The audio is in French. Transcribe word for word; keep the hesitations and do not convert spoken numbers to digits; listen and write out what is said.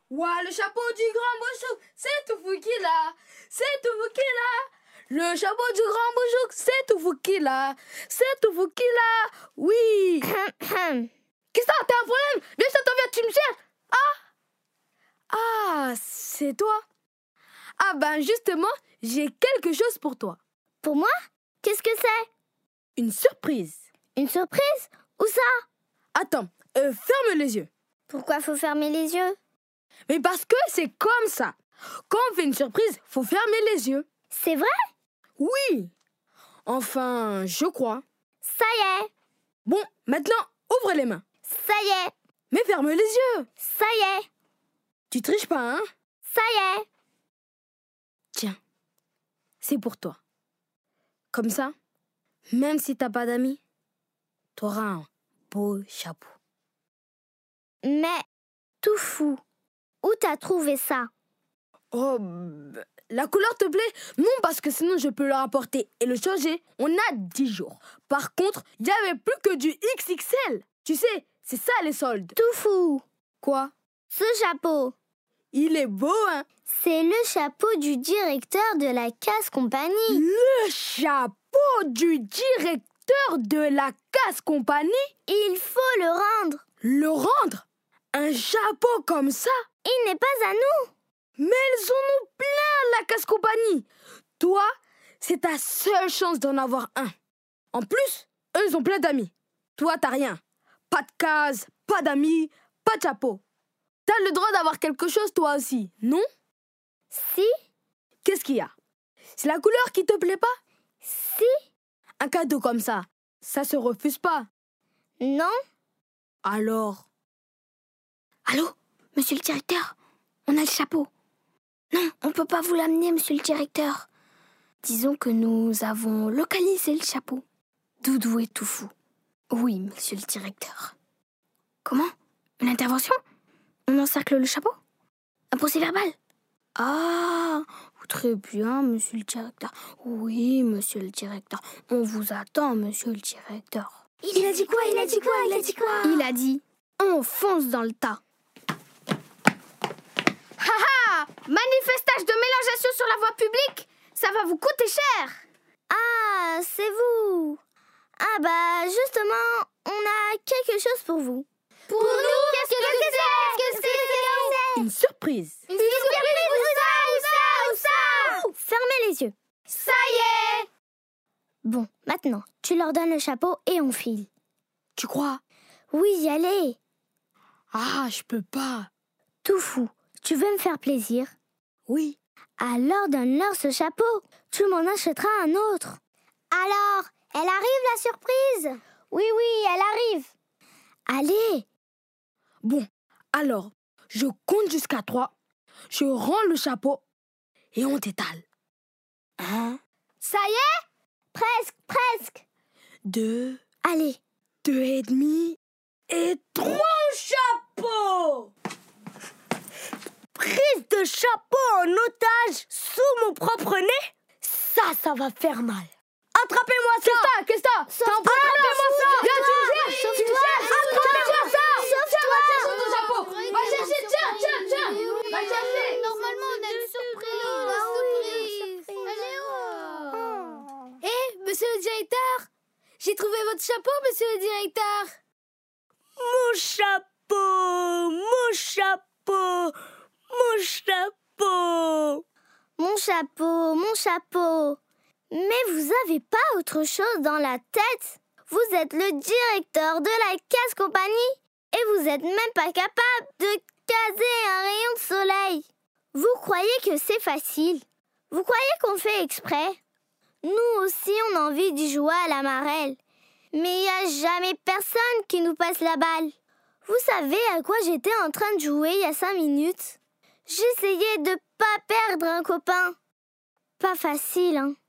Ouah, le chapeau du grand bouchouk, c'est tout fou qu'il a, c'est tout fou qu'il a. Le chapeau du grand bouchouk, c'est tout fou qu'il a, c'est tout fou qu'il a. Oui. Qu'est-ce que t'as, t'as un problème? Viens, je t'entends, viens, tu me cherches. Ah Ah, c'est toi? Ah ben justement, j'ai quelque chose pour toi. Pour moi? Qu'est-ce que c'est? Une surprise. Une surprise? Où ça? Attends, euh, ferme les yeux. Pourquoi faut fermer les yeux? Mais parce que c'est comme ça. Quand on fait une surprise, faut fermer les yeux. C'est vrai? Oui. Enfin, je crois. Ça y est. Bon, maintenant, ouvre les mains. Ça y est. Mais ferme les yeux. Ça y est. Tu triches pas, hein? Ça y est. Tiens, c'est pour toi. Comme ça, même si t'as pas d'amis, t'auras un beau chapeau. Mais, tout fou, où t'as trouvé ça? Oh, bah, la couleur te plaît? Non, parce que sinon je peux le rapporter et le changer. On a dix jours. Par contre, il n'y avait plus que du X X L. Tu sais, c'est ça les soldes. Tout fou. Quoi? Ce chapeau. Il est beau, hein? C'est le chapeau du directeur de la casse compagnie. Le chapeau du directeur de la casse compagnie? Il faut le rendre. Le rendre? Un chapeau comme ça? Il n'est pas à nous. Mais elles en ont plein, la casse compagnie. Toi, c'est ta seule chance d'en avoir un. En plus, eux, ils ont plein d'amis. Toi, t'as rien. Pas de case, pas d'amis, pas de chapeau. T'as le droit d'avoir quelque chose, toi aussi, non? Si. Qu'est-ce qu'il y a? C'est la couleur qui te plaît pas? Si. Un cadeau comme ça, ça se refuse pas. Non. Alors? Allô, monsieur le directeur, on a le chapeau. Non, on peut pas vous l'amener, monsieur le directeur. Disons que nous avons localisé le chapeau. Doudou est tout fou. Oui, monsieur le directeur. Comment? Une intervention? On encercle le chapeau? Un procès-verbal? Ah, très bien, monsieur le directeur. Oui, monsieur le directeur. On vous attend, monsieur le directeur. Il, il a dit quoi? Il a dit quoi? Il a dit quoi? Il a dit, on fonce dans le tas. Haha! Manifestage de mélangeation sur la voie publique, ça va vous coûter cher. Ah, c'est vous. Ah bah, justement, on a quelque chose pour vous. Pour nous? Qu'est-ce que c'est? Qu'est-ce que c'est? Une surprise. Une surprise? Où ça? Où ça? Où ça? Fermez les yeux. Ça y est. Bon, maintenant, tu leur donnes le chapeau et on file. Tu crois? Oui, allez. Ah, je peux pas. Tout fou. Tu veux me faire plaisir? Oui. Alors donne-leur ce chapeau. Tu m'en achèteras un autre. Alors, elle arrive la surprise? Oui, oui, elle arrive. Allez. Bon, alors, je compte jusqu'à trois, je rends le chapeau et on t'étale. Un, Ça y est? Presque, presque. deux, Allez. deux et demi et trois chapeaux! Prise de chapeau en otage sous mon propre nez? Ça, ça va faire mal. Attrapez-moi ça! Qu'est-ce que t'as? Qu'est-ce que t'as? Sauve-toi! Attrapez-moi ça! Viens, tu me cherches! Sauve-toi! Attrapez-moi ça! Sauve-toi! Tiens, va chercher ton chapeau! Va chercher, tiens, tiens, tiens! Va chercher! Normalement, on a une surprise. Ah oui, surprise. Elle est où? Hé, monsieur le directeur, j'ai trouvé votre chapeau, monsieur le directeur. Mon chapeau! Mon chapeau! Mon chapeau! Mon chapeau, mon chapeau. Mais vous avez pas autre chose dans la tête? Vous êtes le directeur de la casse compagnie et vous êtes même pas capable de caser un rayon de soleil. Vous croyez que c'est facile? Vous croyez qu'on fait exprès? Nous aussi, on a envie d'y jouer à la marelle. Mais il n'y a jamais personne qui nous passe la balle. Vous savez à quoi j'étais en train de jouer il y a cinq minutes? J'essayais de pas perdre un copain. Pas facile, hein?